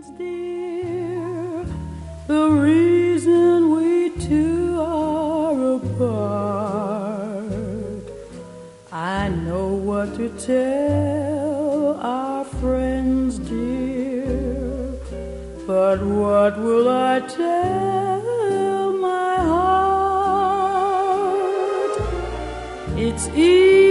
dear, the reason we two are apart. I know what to tell our friends, dear, but what will I tell my heart? It's easy